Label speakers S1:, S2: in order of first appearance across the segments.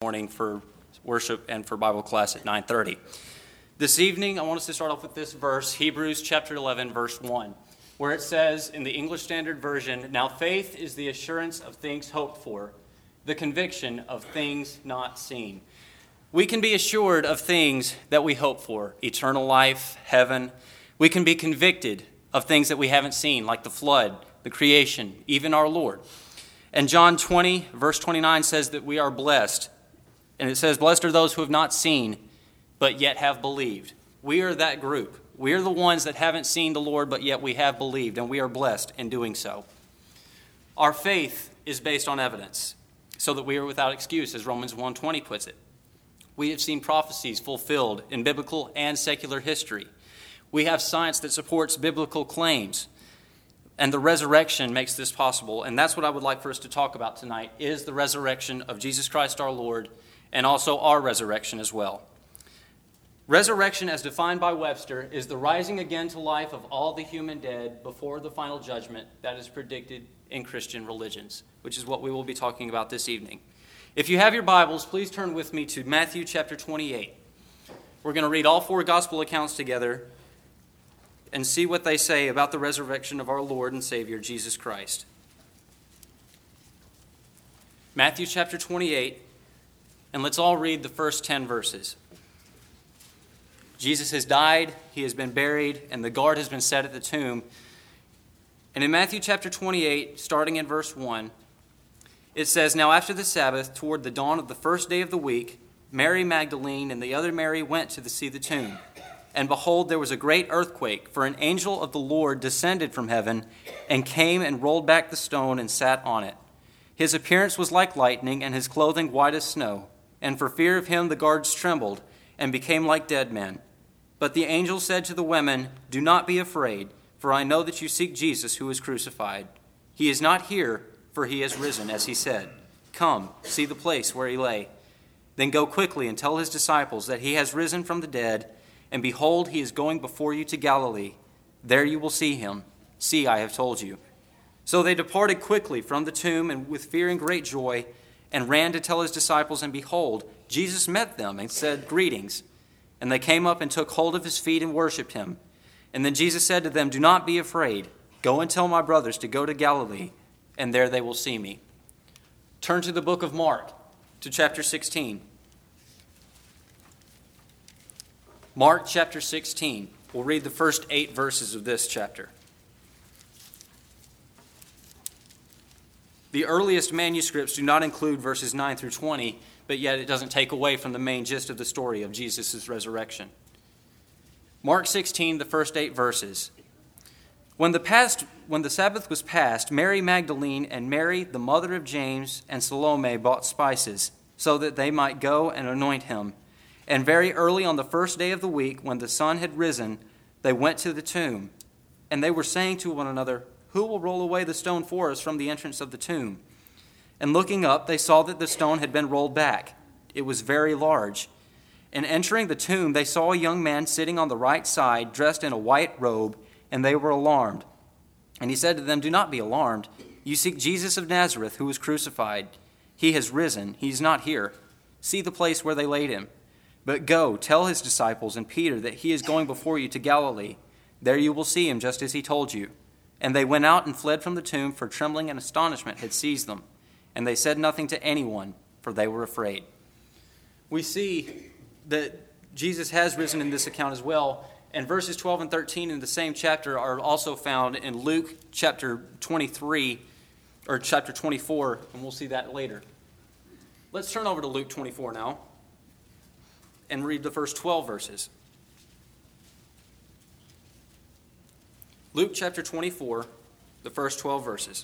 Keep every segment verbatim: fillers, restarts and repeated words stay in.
S1: morning for worship and for Bible class at nine thirty. This evening, I want us to start off with this verse, Hebrews chapter eleven, verse one, where it says in the English Standard Version, "Now faith is the assurance of things hoped for, the conviction of things not seen." We can be assured of things that we hope for, eternal life, heaven. We can be convicted of things that we haven't seen, like the flood, the creation, even our Lord. And John twenty, verse twenty-nine says that we are blessed. And it says, "Blessed are those who have not seen, but yet have believed." We are that group. We are the ones that haven't seen the Lord, but yet we have believed, and we are blessed in doing so. Our faith is based on evidence, so that we are without excuse, as Romans one twenty puts it. We have seen prophecies fulfilled in biblical and secular history. We have science that supports biblical claims. And the resurrection makes this possible. And that's what I would like for us to talk about tonight, is the resurrection of Jesus Christ our Lord, and also our resurrection as well. Resurrection, as defined by Webster, is the rising again to life of all the human dead before the final judgment that is predicted in Christian religions, which is what we will be talking about this evening. If you have your Bibles, please turn with me to Matthew chapter twenty-eight. We're going to read all four gospel accounts together and see what they say about the resurrection of our Lord and Savior, Jesus Christ. Matthew chapter twenty-eight, and let's all read the first ten verses. Jesus has died, he has been buried, and the guard has been set at the tomb. And in Matthew chapter twenty-eight, starting in verse one, it says, "Now after the Sabbath, toward the dawn of the first day of the week, Mary Magdalene and the other Mary went to see the tomb. And behold, there was a great earthquake, for an angel of the Lord descended from heaven and came and rolled back the stone and sat on it. His appearance was like lightning, and his clothing white as snow. And for fear of him the guards trembled and became like dead men. But the angel said to the women, 'Do not be afraid, for I know that you seek Jesus who was crucified. He is not here, for he has risen, as he said. Come, see the place where he lay. Then go quickly and tell his disciples that he has risen from the dead, and behold, he is going before you to Galilee. There you will see him. See, I have told you.' So they departed quickly from the tomb and with fear and great joy, and ran to tell his disciples, and behold, Jesus met them and said, 'Greetings.' And they came up and took hold of his feet and worshipped him. And then Jesus said to them, 'Do not be afraid. Go and tell my brothers to go to Galilee, and there they will see me.'" Turn to the book of Mark, to chapter sixteen. Mark chapter sixteen. We'll read the first eight verses of this chapter. The earliest manuscripts do not include verses nine through twenty, but yet it doesn't take away from the main gist of the story of Jesus' resurrection. Mark sixteen, the first eight verses. When the past, when the Sabbath was past, Mary Magdalene and Mary, the mother of James, and Salome bought spices, so that they might go and anoint him. And very early on the first day of the week, when the sun had risen, they went to the tomb. And they were saying to one another, 'Who will roll away the stone for us from the entrance of the tomb?' And looking up, they saw that the stone had been rolled back. It was very large. And entering the tomb, they saw a young man sitting on the right side, dressed in a white robe, and they were alarmed. And he said to them, 'Do not be alarmed. You seek Jesus of Nazareth, who was crucified. He has risen. He is not here. See the place where they laid him. But go, tell his disciples and Peter that he is going before you to Galilee. There you will see him, just as he told you.' And they went out and fled from the tomb, for trembling and astonishment had seized them. And they said nothing to anyone, for they were afraid." We see that Jesus has risen in this account as well. And verses twelve and thirteen in the same chapter are also found in Luke chapter twenty-three, or chapter twenty-four, and we'll see that later. Let's turn over to Luke twenty-four now and read the first twelve verses. Luke chapter twenty-four, the first twelve verses.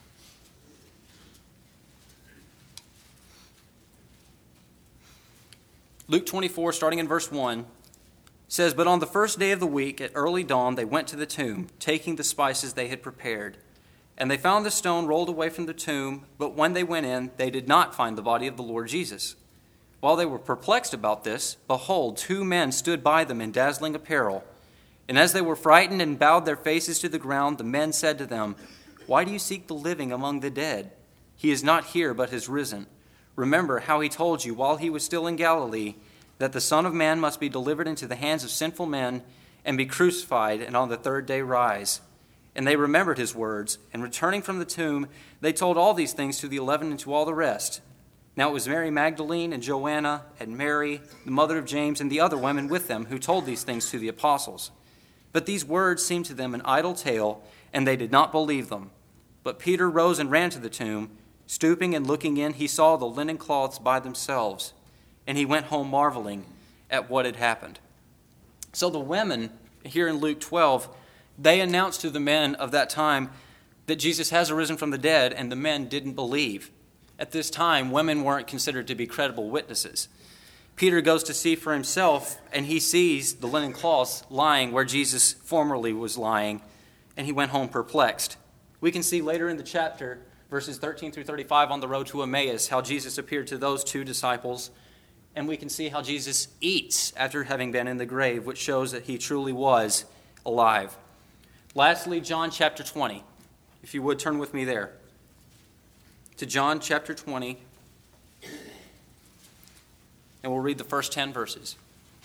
S1: Luke twenty-four, starting in verse one, says, "But on the first day of the week, at early dawn, they went to the tomb, taking the spices they had prepared. And they found the stone rolled away from the tomb, but when they went in, they did not find the body of the Lord Jesus. While they were perplexed about this, behold, two men stood by them in dazzling apparel. And as they were frightened and bowed their faces to the ground, the men said to them, 'Why do you seek the living among the dead? He is not here, but has risen. Remember how he told you while he was still in Galilee that the Son of Man must be delivered into the hands of sinful men and be crucified, and on the third day rise." And they remembered his words, and returning from the tomb, they told all these things to the eleven and to all the rest. Now it was Mary Magdalene and Joanna and Mary, the mother of James, and the other women with them who told these things to the apostles. But these words seemed to them an idle tale, and they did not believe them. But Peter rose and ran to the tomb. Stooping and looking in, he saw the linen cloths by themselves, and he went home marveling at what had happened. So the women here in Luke twelve, they announced to the men of that time that Jesus has arisen from the dead, and the men didn't believe. At this time, women weren't considered to be credible witnesses. Peter goes to see for himself, and he sees the linen cloths lying where Jesus formerly was lying, and he went home perplexed. We can see later in the chapter, verses thirteen through thirty-five, on the road to Emmaus, how Jesus appeared to those two disciples, and we can see how Jesus eats after having been in the grave, which shows that he truly was alive. Lastly, John chapter twenty. If you would, turn with me there to John chapter twenty, and we'll read the first ten verses.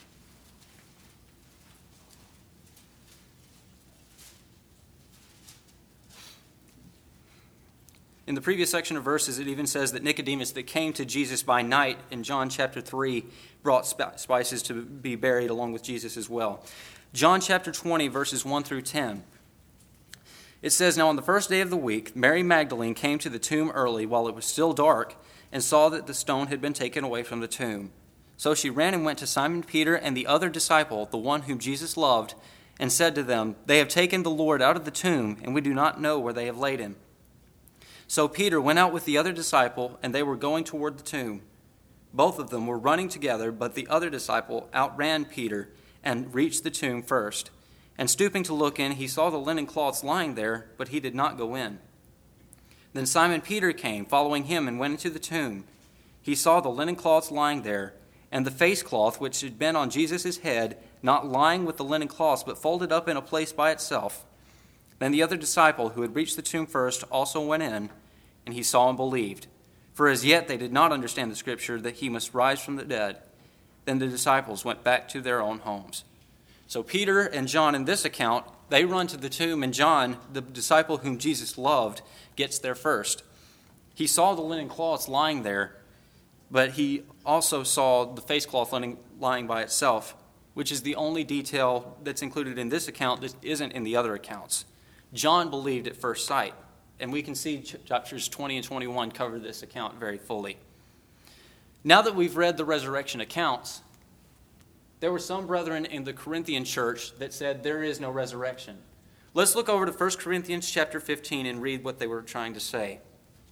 S1: In the previous section of verses, it even says that Nicodemus that came to Jesus by night in John chapter three brought spices to be buried along with Jesus as well. John chapter twenty, verses one through ten. It says, "Now on the first day of the week, Mary Magdalene came to the tomb early while it was still dark and saw that the stone had been taken away from the tomb. So she ran and went to Simon Peter and the other disciple, the one whom Jesus loved, and said to them, 'They have taken the Lord out of the tomb, and we do not know where they have laid him.' So Peter went out with the other disciple, and they were going toward the tomb. Both of them were running together, but the other disciple outran Peter and reached the tomb first. And stooping to look in, he saw the linen cloths lying there, but he did not go in. Then Simon Peter came, following him, and went into the tomb. He saw the linen cloths lying there, and the face cloth which had been on Jesus' head, not lying with the linen cloths, but folded up in a place by itself. Then the other disciple, who had reached the tomb first, also went in, and he saw and believed. For as yet they did not understand the scripture that he must rise from the dead. Then the disciples went back to their own homes." So Peter and John in this account, they run to the tomb, and John, the disciple whom Jesus loved, gets there first. He saw the linen cloths lying there, but he also saw the face cloth lying by itself, which is the only detail that's included in this account that isn't in the other accounts. John believed at first sight, and we can see chapters twenty and twenty-one cover this account very fully. Now that we've read the resurrection accounts, there were some brethren in the Corinthian church that said there is no resurrection. Let's look over to First Corinthians chapter fifteen and read what they were trying to say.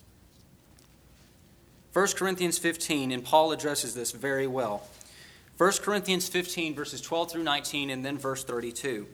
S1: First Corinthians fifteen, and Paul addresses this very well. First Corinthians fifteen, verses twelve through nineteen, and then verse thirty-two.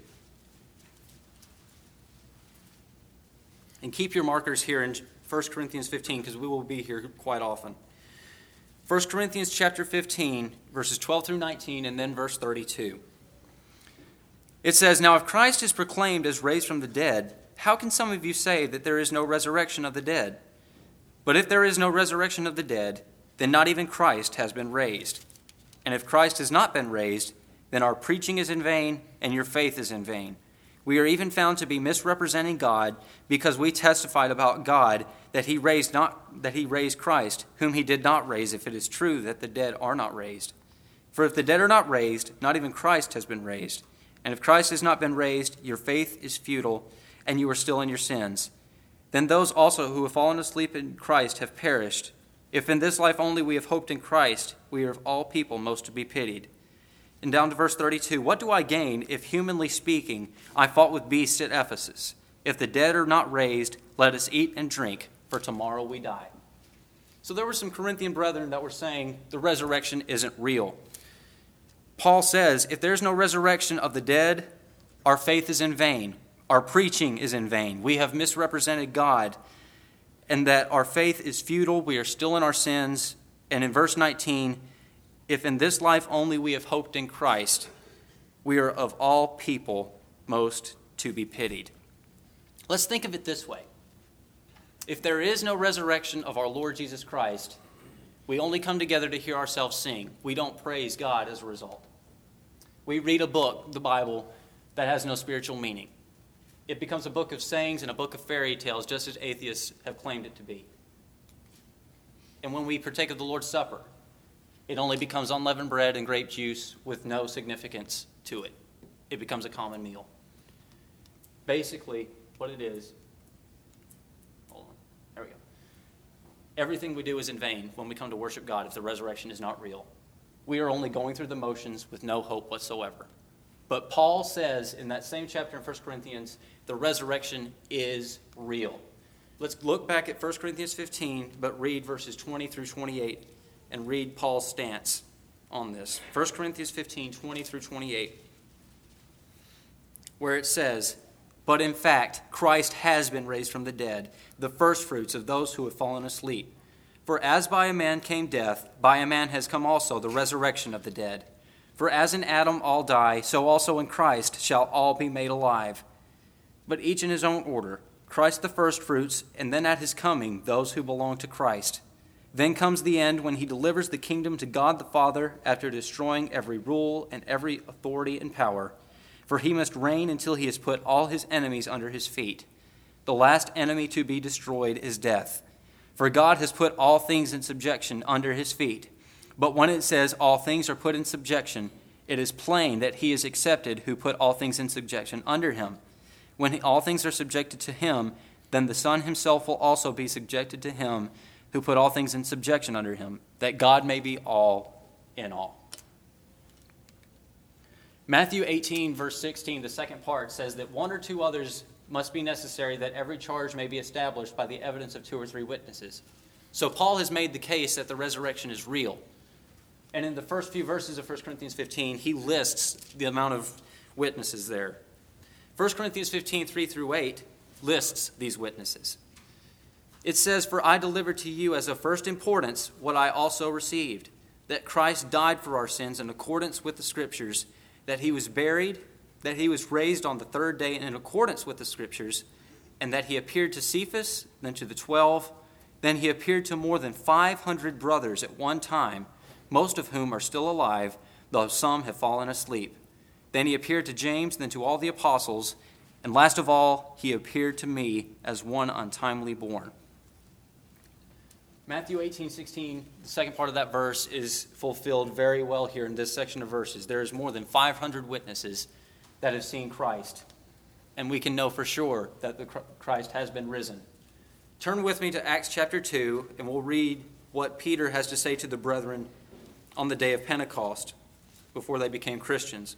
S1: And keep your markers here in First Corinthians fifteen, because we will be here quite often. First Corinthians chapter fifteen, verses twelve through nineteen, and then verse thirty-two. It says, "Now if Christ is proclaimed as raised from the dead, how can some of you say that there is no resurrection of the dead? But if there is no resurrection of the dead, then not even Christ has been raised. And if Christ has not been raised, then our preaching is in vain, and your faith is in vain. We are even found to be misrepresenting God, because we testified about God that he raised not that he raised Christ, whom he did not raise, if it is true that the dead are not raised. For if the dead are not raised, not even Christ has been raised. And if Christ has not been raised, your faith is futile, and you are still in your sins. Then those also who have fallen asleep in Christ have perished. If in this life only we have hoped in Christ, we are of all people most to be pitied." And down to verse thirty-two, "What do I gain if, humanly speaking, I fought with beasts at Ephesus? If the dead are not raised, let us eat and drink, for tomorrow we die." So there were some Corinthian brethren that were saying the resurrection isn't real. Paul says, if there's no resurrection of the dead, our faith is in vain. Our preaching is in vain. We have misrepresented God, and that our faith is futile. We are still in our sins. And in verse nineteen, if in this life only we have hoped in Christ, we are of all people most to be pitied. Let's think of it this way. If there is no resurrection of our Lord Jesus Christ, We only come together to hear ourselves sing. We don't praise God as a result. We read a book, the Bible, that has no spiritual meaning. It becomes a book of sayings and a book of fairy tales, just as atheists have claimed it to be. And when we partake of the Lord's Supper, it only becomes unleavened bread and grape juice with no significance to it. It becomes a common meal. Basically, what it is, hold on, there we go. Everything we do is in vain when we come to worship God if the resurrection is not real. We are only going through the motions with no hope whatsoever. But Paul says in that same chapter in First Corinthians, the resurrection is real. Let's look back at First Corinthians fifteen, but read verses twenty through twenty-eight and read Paul's stance on this. First Corinthians fifteen, twenty through twenty-eight, where it says, "But in fact, Christ has been raised from the dead, the firstfruits of those who have fallen asleep. For as by a man came death, by a man has come also the resurrection of the dead. For as in Adam all die, so also in Christ shall all be made alive. But each in his own order, Christ the firstfruits, and then at his coming those who belong to Christ. Then comes the end when he delivers the kingdom to God the Father after destroying every rule and every authority and power. For he must reign until he has put all his enemies under his feet. The last enemy to be destroyed is death. For God has put all things in subjection under his feet. But when it says all things are put in subjection, it is plain that he is accepted who put all things in subjection under him. When all things are subjected to him, then the Son himself will also be subjected to him who put all things in subjection under him, that God may be all in all." Matthew eighteen, verse sixteen, the second part, says that one or two others must be necessary that every charge may be established by the evidence of two or three witnesses. So Paul has made the case that the resurrection is real. And in the first few verses of First Corinthians fifteen, he lists the amount of witnesses there. First Corinthians fifteen, three through eight lists these witnesses. It says, "For I delivered to you as of first importance what I also received, that Christ died for our sins in accordance with the Scriptures, that he was buried, that he was raised on the third day in accordance with the Scriptures, and that he appeared to Cephas, then to the twelve. Then he appeared to more than five hundred brothers at one time, most of whom are still alive, though some have fallen asleep. Then he appeared to James, then to all the apostles, and last of all, he appeared to me as one untimely born." Matthew eighteen, sixteen, the second part of that verse is fulfilled very well here in this section of verses. There is more than five hundred witnesses that have seen Christ, and we can know for sure that the Christ has been risen. Turn with me to Acts chapter two, and we'll read what Peter has to say to the brethren on the day of Pentecost before they became Christians.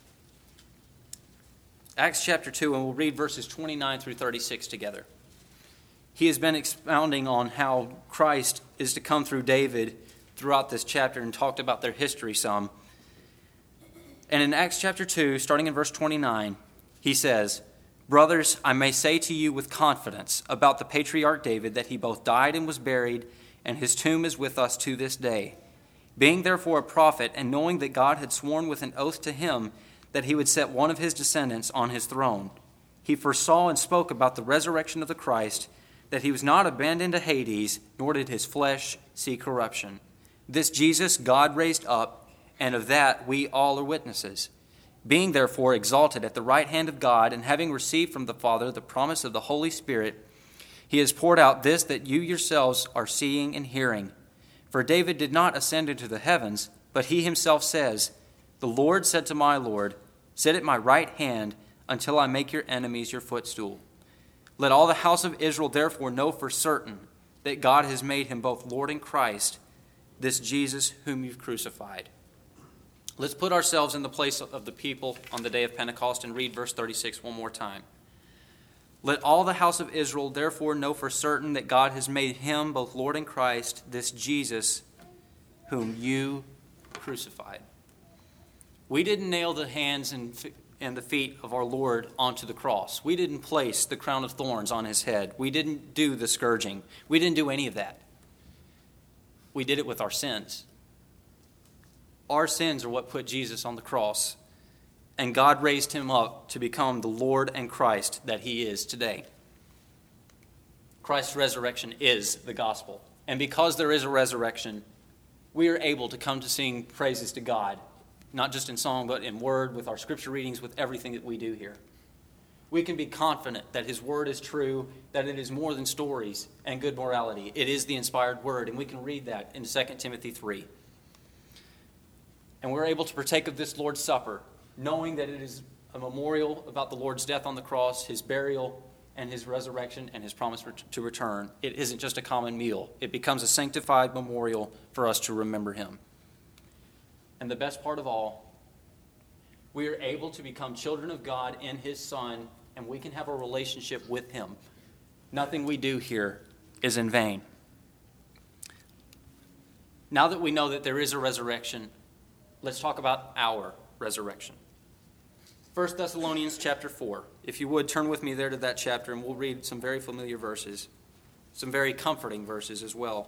S1: Acts chapter two, and we'll read verses twenty-nine through thirty-six together. He has been expounding on how Christ is to come through David throughout this chapter and talked about their history some. And in Acts chapter two, starting in verse twenty-nine, he says, "Brothers, I may say to you with confidence about the patriarch David that he both died and was buried, and his tomb is with us to this day. Being therefore a prophet, and knowing that God had sworn with an oath to him that he would set one of his descendants on his throne, he foresaw and spoke about the resurrection of the Christ, that he was not abandoned to Hades, nor did his flesh see corruption. This Jesus God raised up, and of that we all are witnesses. Being therefore exalted at the right hand of God, and having received from the Father the promise of the Holy Spirit, he has poured out this that you yourselves are seeing and hearing. For David did not ascend into the heavens, but he himself says, 'The Lord said to my Lord, sit at my right hand until I make your enemies your footstool.' Let all the house of Israel therefore know for certain that God has made him both Lord and Christ, this Jesus whom you've crucified." Let's put ourselves in the place of the people on the day of Pentecost and read verse thirty-six one more time. "Let all the house of Israel therefore know for certain that God has made him both Lord and Christ, this Jesus whom you crucified." We didn't nail the hands and and the feet of our Lord onto the cross. We didn't place the crown of thorns on his head. We didn't do the scourging. We didn't do any of that. We did it with our sins. Our sins are what put Jesus on the cross, and God raised him up to become the Lord and Christ that he is today. Christ's resurrection is the gospel, and because there is a resurrection, we are able to come to sing praises to God, not just in song, but in word, with our scripture readings, with everything that we do here. We can be confident that his word is true, that it is more than stories and good morality. It is the inspired word, and we can read that in Second Timothy three. And we're able to partake of this Lord's Supper, knowing that it is a memorial about the Lord's death on the cross, his burial, and his resurrection, and his promise to return. It isn't just a common meal. It becomes a sanctified memorial for us to remember him. And the best part of all, we are able to become children of God in his Son, and we can have a relationship with him. Nothing we do here is in vain. Now that we know that there is a resurrection, let's talk about our resurrection. First Thessalonians chapter four. If you would, turn with me there to that chapter, and we'll read some very familiar verses, some very comforting verses as well.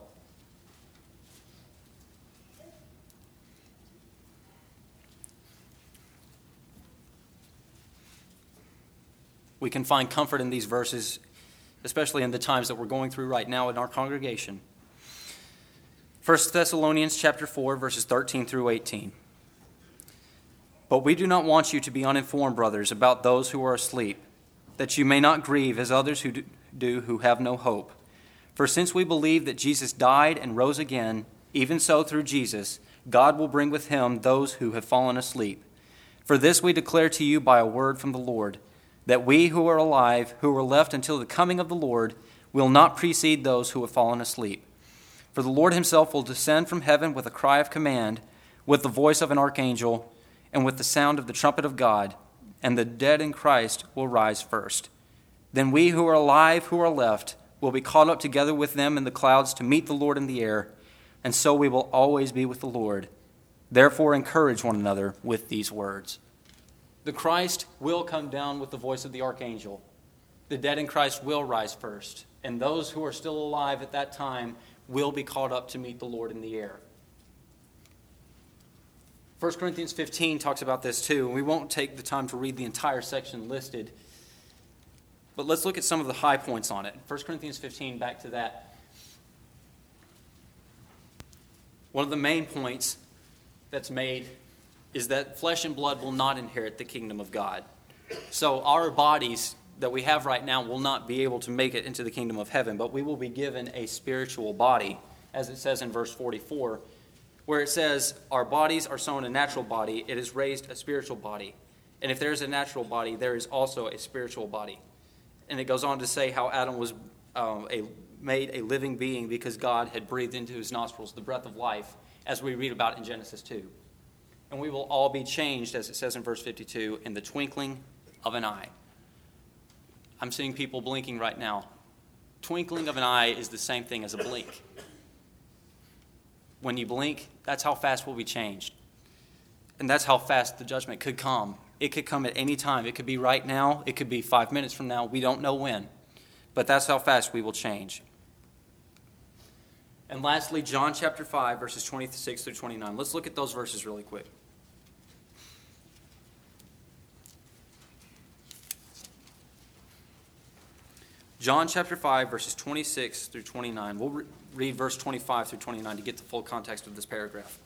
S1: We can find comfort in these verses, especially in the times that we're going through right now in our congregation. First Thessalonians chapter four, verses thirteen through eighteen. But we do not want you to be uninformed, brothers, about those who are asleep, that you may not grieve as others who do who have no hope. For since we believe that Jesus died and rose again, even so through Jesus, God will bring with him those who have fallen asleep. For this we declare to you by a word from the Lord, that we who are alive, who are left until the coming of the Lord, will not precede those who have fallen asleep. For the Lord himself will descend from heaven with a cry of command, with the voice of an archangel, and with the sound of the trumpet of God, and the dead in Christ will rise first. Then we who are alive, who are left, will be caught up together with them in the clouds to meet the Lord in the air, and so we will always be with the Lord. Therefore encourage one another with these words. The Christ will come down with the voice of the archangel. The dead in Christ will rise first, and those who are still alive at that time will be caught up to meet the Lord in the air. First Corinthians fifteen talks about this too. We won't take the time to read the entire section listed, but let's look at some of the high points on it. First Corinthians fifteen, back to that. One of the main points that's made is that flesh and blood will not inherit the kingdom of God. So our bodies that we have right now will not be able to make it into the kingdom of heaven, but we will be given a spiritual body, as it says in verse forty-four, where it says, our bodies are sown a natural body, it is raised a spiritual body. And if there is a natural body, there is also a spiritual body. And it goes on to say how Adam was um, a, made a living being because God had breathed into his nostrils the breath of life, as we read about in Genesis two. And we will all be changed, as it says in verse fifty-two, in the twinkling of an eye. I'm seeing people blinking right now. Twinkling of an eye is the same thing as a blink. When you blink, that's how fast we'll be changed. And that's how fast the judgment could come. It could come at any time. It could be right now. It could be five minutes from now. We don't know when. But that's how fast we will change. And lastly, John chapter five, verses twenty-six through twenty-nine. Let's look at those verses really quick. John chapter five, verses twenty-six through twenty-nine. We'll re- read verse twenty-five through twenty-nine to get the full context of this paragraph.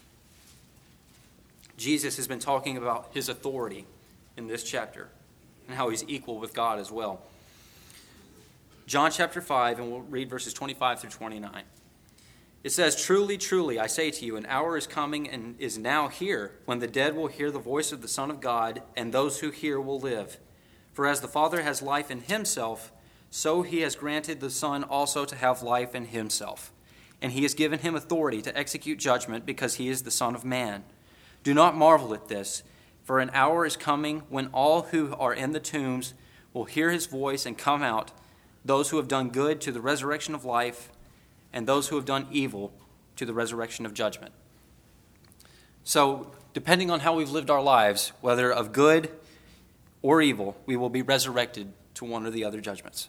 S1: Jesus has been talking about his authority in this chapter and how he's equal with God as well. John chapter five, and we'll read verses twenty-five through twenty-nine. It says, truly, truly, I say to you, an hour is coming and is now here when the dead will hear the voice of the Son of God, and those who hear will live. For as the Father has life in himself, so he has granted the Son also to have life in himself. And he has given him authority to execute judgment because he is the Son of Man. Do not marvel at this, for an hour is coming when all who are in the tombs will hear his voice and come out, those who have done good to the resurrection of life, and those who have done evil to the resurrection of judgment. So, depending on how we've lived our lives, whether of good or evil, we will be resurrected to one or the other judgments.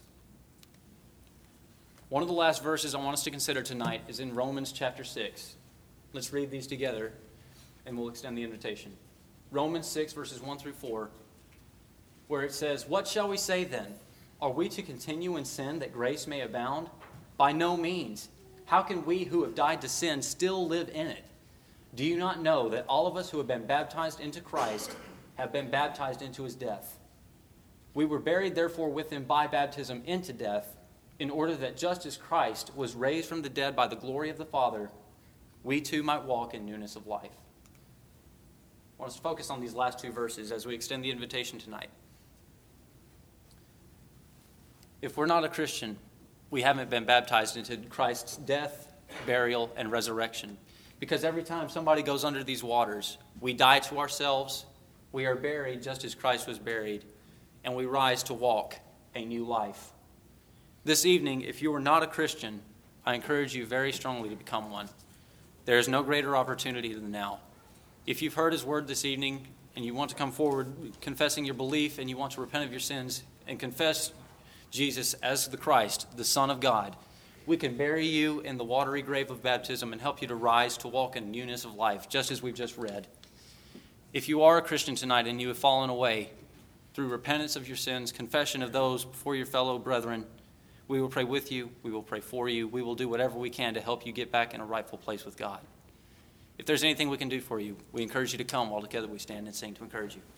S1: One of the last verses I want us to consider tonight is in Romans chapter six. Let's read these together, and we'll extend the invitation. Romans six, verses one through four, where it says, what shall we say then? Are we to continue in sin that grace may abound? By no means. how can we who have died to sin still live in it? Do you not know that all of us who have been baptized into Christ have been baptized into his death? We were buried, therefore, with him by baptism into death, in order that just as Christ was raised from the dead by the glory of the Father, we too might walk in newness of life. I want us to focus on these last two verses as we extend the invitation tonight. If we're not a Christian, we haven't been baptized into Christ's death, burial, and resurrection. Because every time somebody goes under these waters, we die to ourselves, we are buried just as Christ was buried, and we rise to walk a new life. This evening, if you are not a Christian, I encourage you very strongly to become one. There is no greater opportunity than now. If you've heard his word this evening and you want to come forward confessing your belief and you want to repent of your sins and confess Jesus as the Christ, the Son of God, we can bury you in the watery grave of baptism and help you to rise to walk in newness of life, just as we've just read. If you are a Christian tonight and you have fallen away through repentance of your sins, confession of those before your fellow brethren, we will pray with you, we will pray for you, we will do whatever we can to help you get back in a rightful place with God. If there's anything we can do for you, we encourage you to come while together we stand and sing to encourage you.